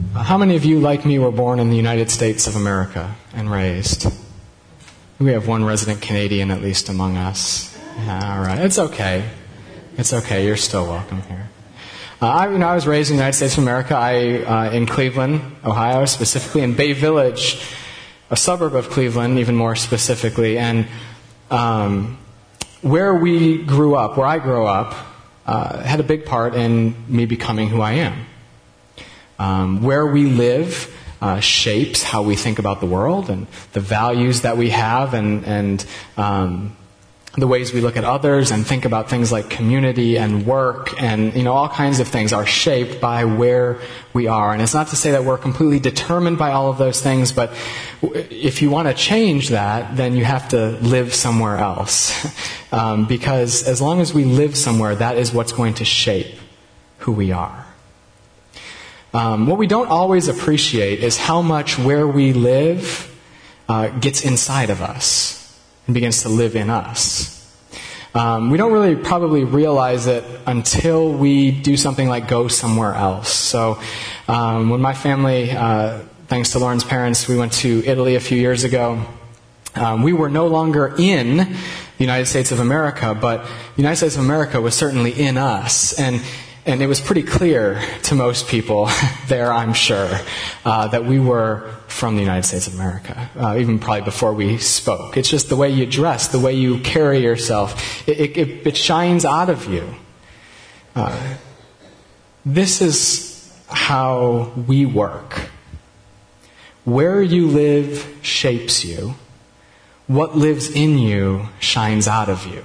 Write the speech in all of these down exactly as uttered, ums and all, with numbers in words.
How many of you, like me, were born in the United States of America and raised? We have one resident Canadian, at least, among us. Yeah, all right. It's okay. It's okay. You're still welcome here. Uh, I, you know, I was raised in the United States of America. I uh, in Cleveland, Ohio, specifically in Bay Village, a suburb of Cleveland, even more specifically. And um, where we grew up, where I grew up, uh, had a big part in me becoming who I am. Um, where we live uh, shapes how we think about the world and the values that we have and, and um, the ways we look at others and think about things like community and work and, you know, all kinds of things are shaped by where we are. And it's not to say that we're completely determined by all of those things, but if you want to change that, then you have to live somewhere else. um, because as long as we live somewhere, that is what's going to shape who we are. Um, what we don't always appreciate is how much where we live uh, gets inside of us and begins to live in us. Um, we don't really probably realize it until we do something like go somewhere else. So um, when my family, uh, thanks to Lauren's parents, we went to Italy a few years ago, um, we were no longer in the United States of America, but the United States of America was certainly in us. And And it was pretty clear to most people there, I'm sure, uh, that we were from the United States of America, uh, even probably before we spoke. It's just the way you dress, the way you carry yourself. It, it, it shines out of you. Uh, this is how we work. Where you live shapes you. What lives in you shines out of you.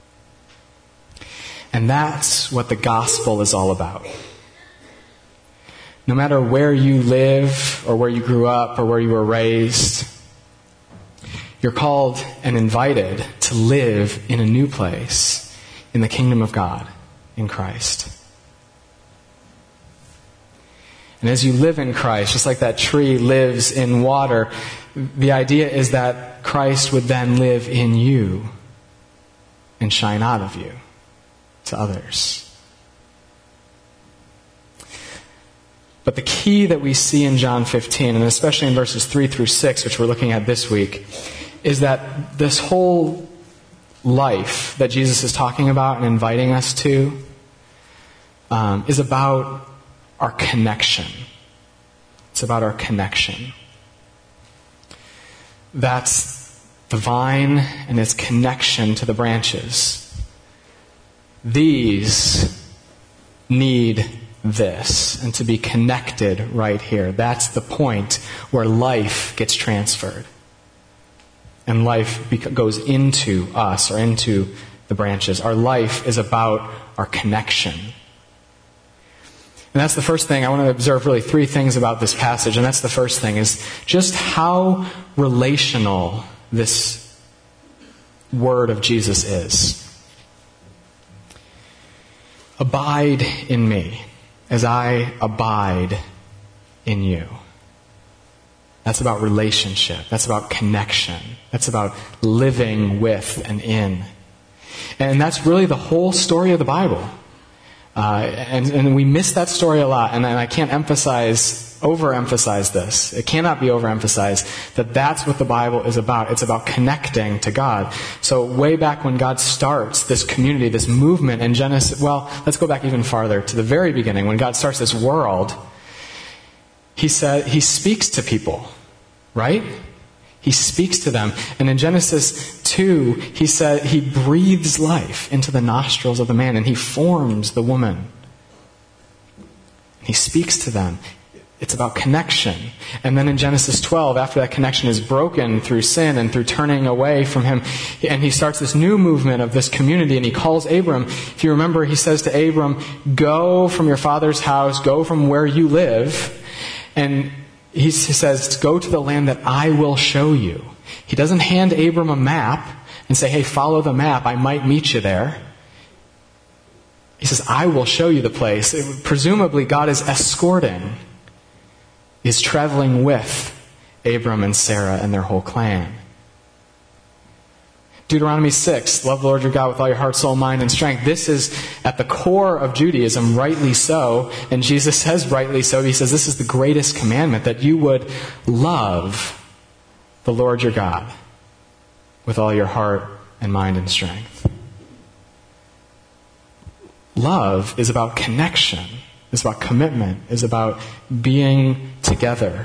And that's what the gospel is all about. No matter where you live or where you grew up or where you were raised, you're called and invited to live in a new place in the kingdom of God in Christ. And as you live in Christ, just like that tree lives in water, the idea is that Christ would then live in you and shine out of you to others. But the key that we see in John fifteen, and especially in verses three through six, which we're looking at this week, is that this whole life that Jesus is talking about and inviting us to um, is about our connection. It's about our connection. That's the vine and its connection to the branches. These need this, and to be connected right here. That's the point where life gets transferred. And life bec- goes into us or into the branches. Our life is about our connection. And that's the first thing. I want to observe really three things about this passage. And that's the first thing, is just how relational this word of Jesus is. Abide in me as I abide in you. That's about relationship. That's about connection. That's about living with and in. And that's really the whole story of the Bible. Uh, and, and we miss that story a lot. And, and I can't emphasize, overemphasize this. It cannot be overemphasized that that's what the Bible is about. It's about connecting to God. So way back when God starts this community, this movement in Genesis, well, let's go back even farther to the very beginning. When God starts this world, He said, He speaks to people, right? He speaks to them. And in Genesis two, He said He breathes life into the nostrils of the man and He forms the woman. He speaks to them. It's about connection. And then in Genesis twelve, after that connection is broken through sin and through turning away from Him, and He starts this new movement of this community, and He calls Abram. If you remember, He says to Abram, go from your father's house, go from where you live, and He says, go to the land that I will show you. He doesn't hand Abram a map and say, hey, follow the map, I might meet you there. He says, I will show you the place. It, presumably, God is escorting, is traveling with Abram and Sarah and their whole clan. Deuteronomy six, love the Lord your God with all your heart, soul, mind, and strength. This is at the core of Judaism, rightly so, and Jesus says rightly so. He says this is the greatest commandment, that you would love the Lord your God with all your heart and mind and strength. Love is about connection, is about commitment, is about being together.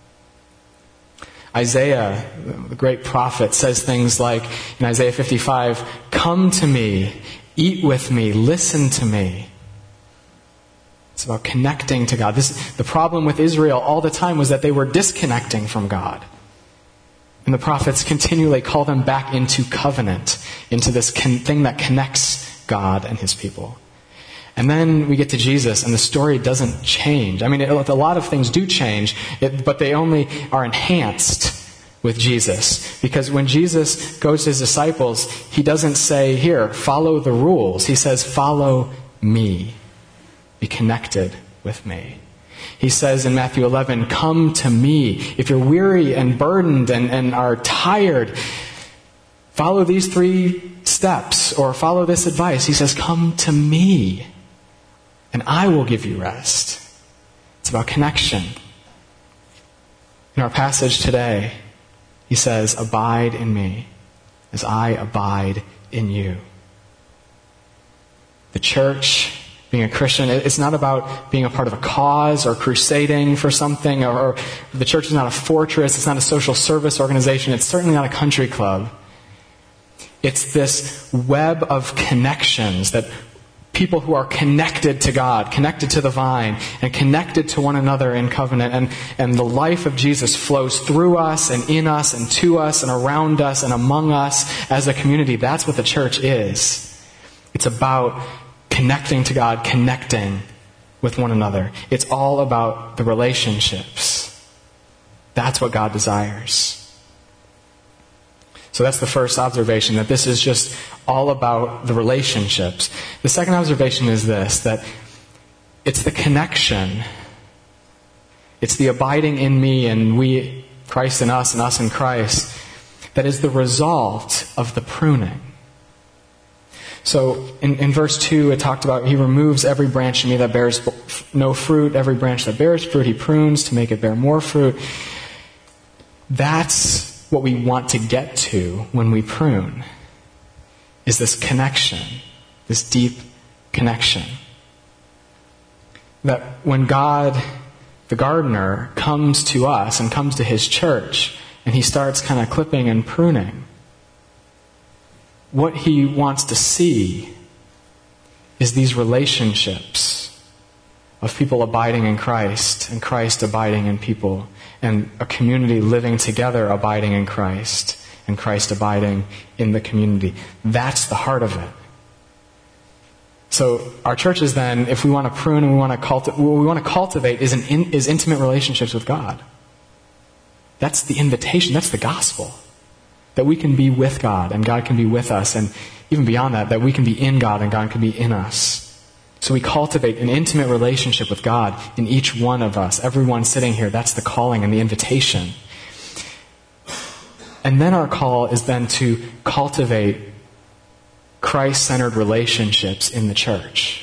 Isaiah, the great prophet, says things like in Isaiah fifty-five, "Come to me, eat with me, listen to me." It's about connecting to God. This, the problem with Israel all the time was that they were disconnecting from God. And the prophets continually call them back into covenant, into this con- thing that connects God and His people. And then we get to Jesus, and the story doesn't change. I mean, it, a lot of things do change, it, but they only are enhanced with Jesus. Because when Jesus goes to His disciples, He doesn't say, "Here, follow the rules." He says, "Follow me. Be connected with me." He says in Matthew eleven, "Come to me. If you're weary and burdened and, and are tired, follow these three steps or follow this advice." He says, "Come to me, and I will give you rest." It's about connection. In our passage today, He says, "Abide in me as I abide in you." The church, being a Christian, it's not about being a part of a cause or crusading for something, or, or the church is not a fortress, it's not a social service organization, it's certainly not a country club. It's this web of connections, that people who are connected to God, connected to the vine, and connected to one another in covenant. And, and the life of Jesus flows through us and in us and to us and around us and among us as a community. That's what the church is. It's about connecting to God, connecting with one another. It's all about the relationships. That's what God desires. So that's the first observation, that this is just all about the relationships. The second observation is this, that it's the connection. It's the abiding in me and we, Christ in us and us in Christ, that is the result of the pruning. So in, in verse two, it talked about He removes every branch in me that bears no fruit. Every branch that bears fruit, He prunes to make it bear more fruit. That's what we want to get to when we prune, is this connection, this deep connection. That when God, the gardener, comes to us and comes to His church, and He starts kind of clipping and pruning, what He wants to see is these relationships of people abiding in Christ and Christ abiding in people, and a community living together abiding in Christ and Christ abiding in the community. That's the heart of it. So our churches then, if we want to prune and we want to cultivate, what we want to cultivate is, an in, is intimate relationships with God. That's the invitation. That's the gospel. That we can be with God and God can be with us, and even beyond that, that we can be in God and God can be in us. So we cultivate an intimate relationship with God in each one of us. Everyone sitting here, that's the calling and the invitation. And then our call is then to cultivate Christ-centered relationships in the church.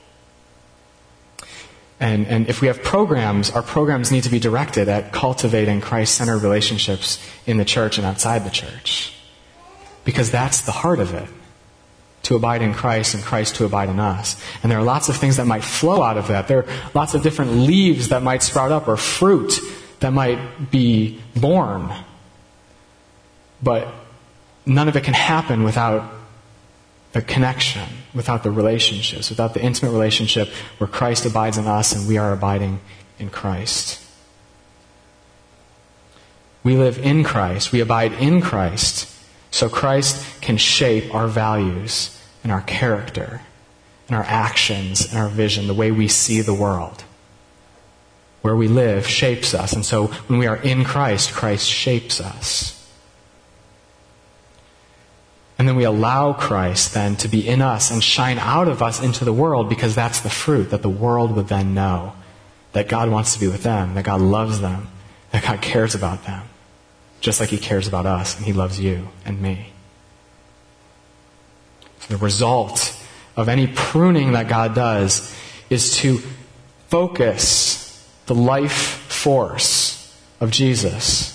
And, and if we have programs, our programs need to be directed at cultivating Christ-centered relationships in the church and outside the church. Because that's the heart of it. To abide in Christ and Christ to abide in us. And there are lots of things that might flow out of that. There are lots of different leaves that might sprout up, or fruit that might be born. But none of it can happen without the connection, without the relationships, without the intimate relationship where Christ abides in us and we are abiding in Christ. We live in Christ. We abide in Christ. So Christ can shape our values and our character and our actions and our vision, the way we see the world. Where we live shapes us. And so when we are in Christ, Christ shapes us. And then we allow Christ then to be in us and shine out of us into the world, because that's the fruit that the world would then know. That God wants to be with them, that God loves them, that God cares about them. Just like He cares about us and He loves you and me. So the result of of any pruning that God does is to focus the life force of Jesus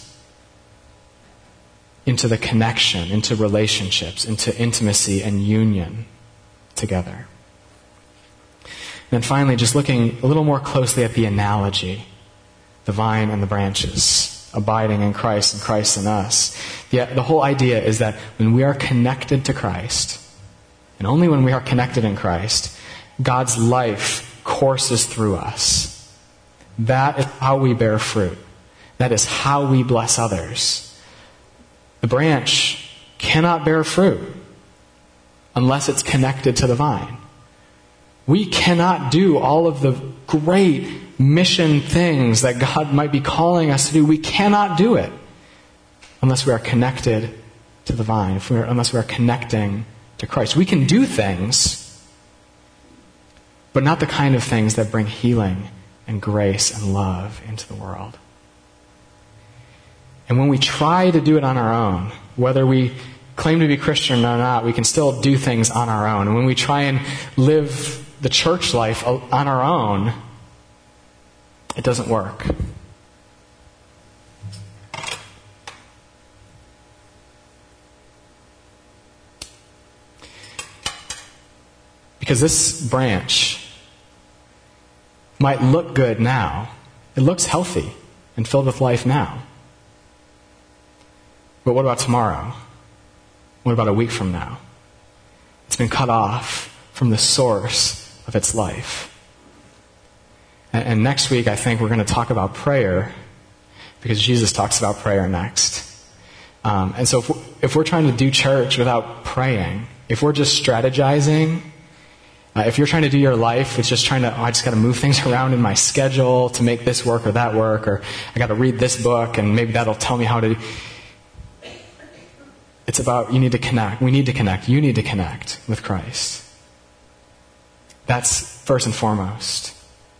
into the connection, into relationships, into intimacy and union together. And then finally, just looking a little more closely at the analogy, the vine and the branches, abiding in Christ and Christ in us. The, the whole idea is that when we are connected to Christ, and only when we are connected in Christ, God's life courses through us. That is how we bear fruit. That is how we bless others. The branch cannot bear fruit unless it's connected to the vine. We cannot do all of the great mission things that God might be calling us to do. We cannot do it unless we are connected to the vine, if we are, unless we are connecting to Christ. We can do things, but not the kind of things that bring healing and grace and love into the world. And when we try to do it on our own, whether we claim to be Christian or not, we can still do things on our own. And when we try and live the church life on our own, it doesn't work. Because this branch might look good now. It looks healthy and filled with life now. But what about tomorrow? What about a week from now? It's been cut off from the source of its life. And, and next week, I think we're going to talk about prayer, because Jesus talks about prayer next. Um, and so if we're, if we're trying to do church without praying, if we're just strategizing, uh, if you're trying to do your life with just trying to, oh, I just got to move things around in my schedule to make this work or that work, or I got to read this book and maybe that'll tell me how to. It's about, you need to connect. We need to connect. You need to connect with Christ. That's first and foremost.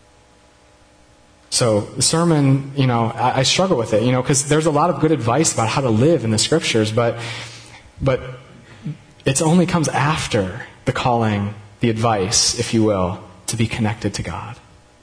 So the sermon, you know, I, I struggle with it, you know, because there's a lot of good advice about how to live in the scriptures, but but it only comes after the calling, the advice, if you will, to be connected to God,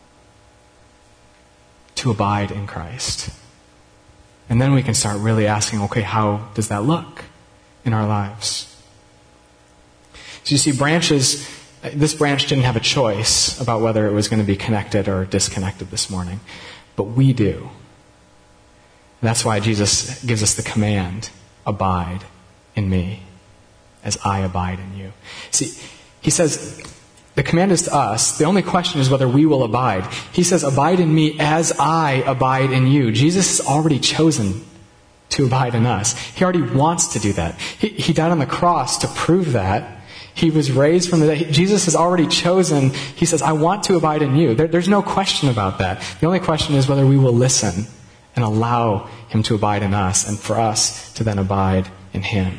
to abide in Christ. And then we can start really asking, okay, how does that look in our lives? So you see, branches, this branch didn't have a choice about whether it was going to be connected or disconnected this morning, but we do. And that's why Jesus gives us the command, abide in me as I abide in you. See, he says, the command is to us. The only question is whether we will abide. He says, abide in me as I abide in you. Jesus has already chosen to abide in us. He already wants to do that. He, he died on the cross to prove that. He was raised from the dead. Jesus has already chosen. He says, I want to abide in you. There, there's no question about that. The only question is whether we will listen and allow him to abide in us and for us to then abide in him.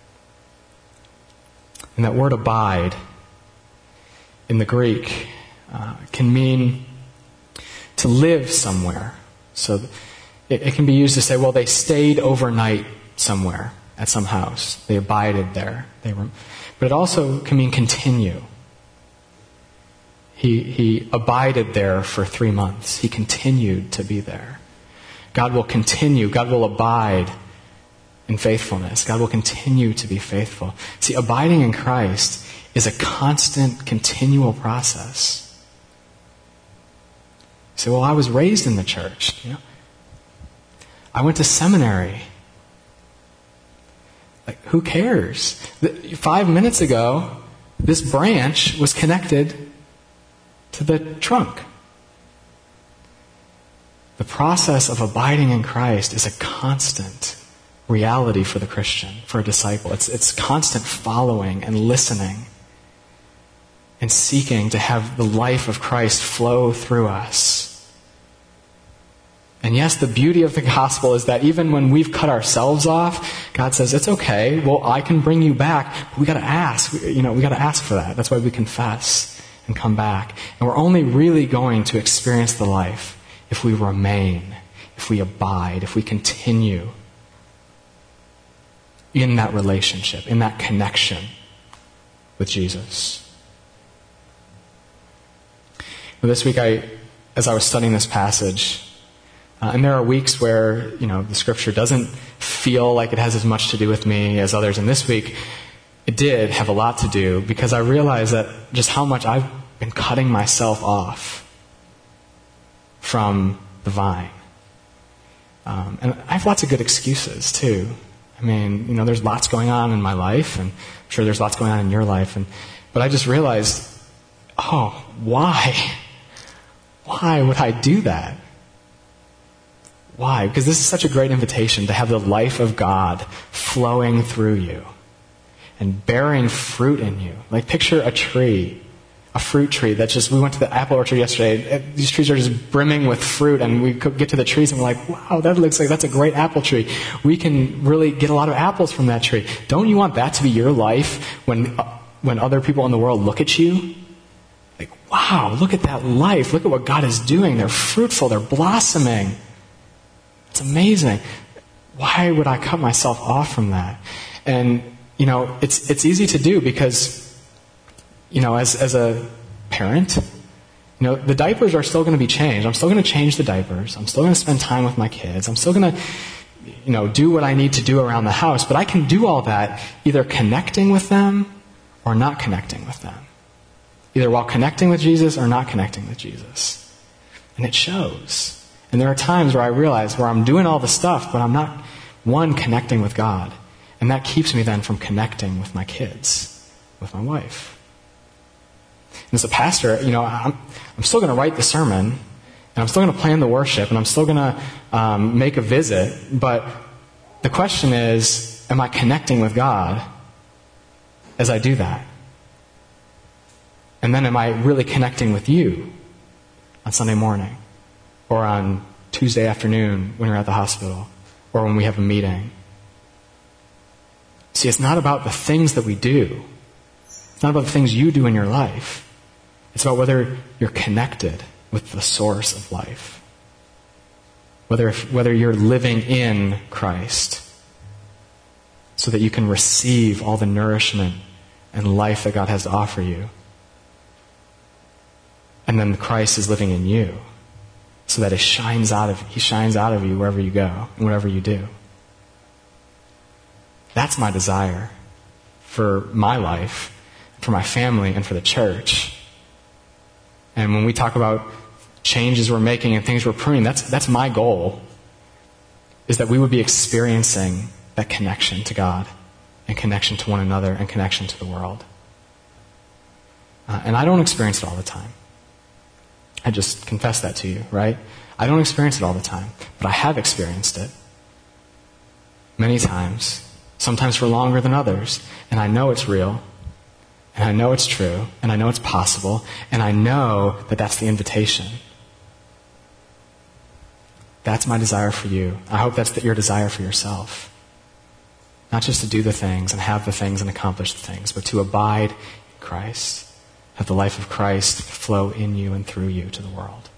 And that word abide in the Greek uh, can mean to live somewhere. So it, it can be used to say, well, they stayed overnight somewhere at some house. They abided there. They were, but it also can mean continue. He, he abided there for three months. He continued to be there. God will continue. God will abide in faithfulness. God will continue to be faithful. See, abiding in Christ is a constant, continual process. You say, well, I was raised in the church. You know, I went to seminary. Like, who cares? Five minutes ago, this branch was connected to the trunk. The process of abiding in Christ is a constant reality for the Christian, for a disciple. It's, it's constant following and listening and seeking to have the life of Christ flow through us. And yes, the beauty of the gospel is that even when we've cut ourselves off, God says, it's okay. Well, I can bring you back. But we got to ask. We, you know, we got to ask for that. That's why we confess and come back. And we're only really going to experience the life if we remain, if we abide, if we continue in that relationship, in that connection with Jesus. But this week, I, as I was studying this passage, uh, and there are weeks where, you know, the scripture doesn't feel like it has as much to do with me as others. And this week, it did have a lot to do because I realized that just how much I've been cutting myself off from the vine. Um, and I have lots of good excuses, too. I mean, you know, there's lots going on in my life, and I'm sure there's lots going on in your life. And but I just realized, oh, why? Why would I do that? Why? Because this is such a great invitation to have the life of God flowing through you and bearing fruit in you. Like, picture a tree, a fruit tree that's just, we went to the apple orchard yesterday. These trees are just brimming with fruit, and we could get to the trees and we're like, wow, that looks like that's a great apple tree. We can really get a lot of apples from that tree. Don't you want that to be your life when, uh, when other people in the world look at you? Like, wow, look at that life. Look at what God is doing. They're fruitful. They're blossoming. It's amazing. Why would I cut myself off from that? And, you know, it's it's easy to do because, you know, as as a parent, you know, the diapers are still going to be changed. I'm still going to change the diapers. I'm still going to spend time with my kids. I'm still going to, you know, do what I need to do around the house. But I can do all that either connecting with them or not connecting with them. Either while connecting with Jesus or not connecting with Jesus. And it shows. And there are times where I realize where I'm doing all the stuff, but I'm not, one, connecting with God. And that keeps me then from connecting with my kids, with my wife. And as a pastor, you know, I'm, I'm still going to write the sermon, and I'm still going to plan the worship, and I'm still going to um, make a visit. But the question is, am I connecting with God as I do that? And then am I really connecting with you on Sunday morning? Or on Tuesday afternoon when we're at the hospital? Or when we have a meeting? See, it's not about the things that we do. It's not about the things you do in your life. It's about whether you're connected with the source of life. Whether, whether you're living in Christ so that you can receive all the nourishment and life that God has to offer you. And then Christ is living in you so that it shines out of, He shines out of you wherever you go and whatever you do. That's my desire for my life, for my family, and for the church. And when we talk about changes we're making and things we're pruning, that's that's my goal, is that we would be experiencing that connection to God and connection to one another and connection to the world. Uh, and I don't experience it all the time. I just confess that to you, right? I don't experience it all the time, but I have experienced it many times, sometimes for longer than others. And I know it's real, and I know it's true, and I know it's possible, and I know that that's the invitation. That's my desire for you. I hope that's your desire for yourself. Not just to do the things and have the things and accomplish the things, but to abide in Christ. Have the life of Christ flow in you and through you to the world.